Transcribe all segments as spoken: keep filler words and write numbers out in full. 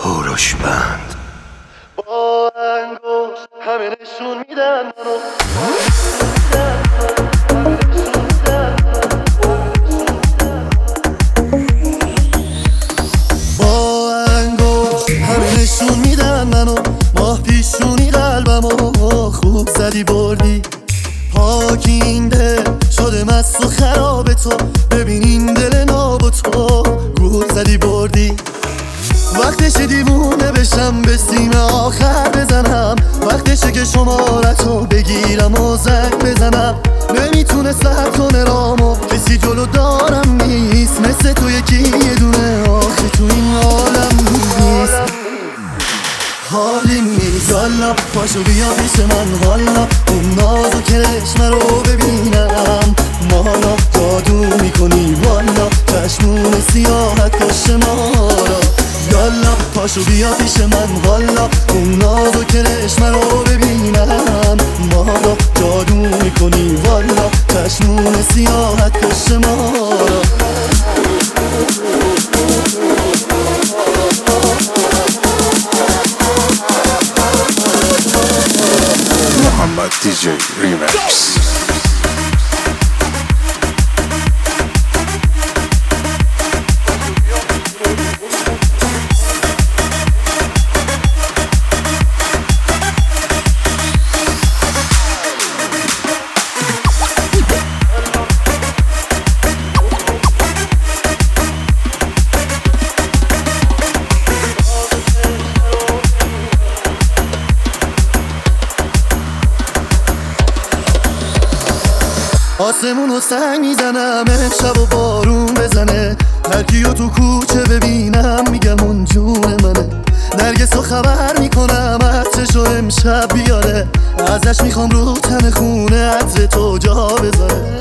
هوروش بند با انگشت همه نشون میدن منو با انگشت همه نشون میدن منو ماه پیشونی قلبمو خوب زدی بردی پاکینده شده مست و خراب تو ببین این دل ناب و تو گول زدی بردی وقتش دیوونه بشم به سیم آخر بزنم وقتشه که شمارتو بگیرم و زنگ بزنم نمیتونه سر کنه رامو کسی جلو دارم نیست مثل تو یکی یه دونه آخه تو این عالم نیست حالی نیست یالا پاشو بیا پیش من حالا اون ناز و کرشمه رو ببینم مالا جادو میکنی والا چشمون سیاحت کش ما را یالا پاشو بیا پیش من حالا اون ناز و کرشمه رو ببینم مالا جادو میکنی والا چشمون سیاحت کش ما را محمد دی جی ریمکس آسمونو سنگ میزنم امشب و بارون بزنه هر کیو تو کوچه ببینم میگم اون جون منه نرگسو خبر میکنم عطرشو امشب بیاره ازش میخوام رو تن خونه عطر تو جا بذاره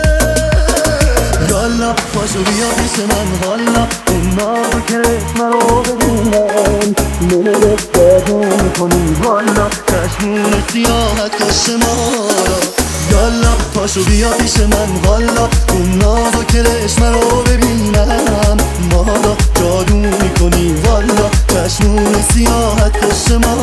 یالا پاشو بیا پیش من حالا اون نازو کرشمه رو ببینم منو جادو میکنی والا چشمون سیاحت کش ما را یالا پاشو بیا پیش من حالا اون ناز و کرشمه رو ببینم مالا جادو میکنی والا چشمون سیاحت کش ما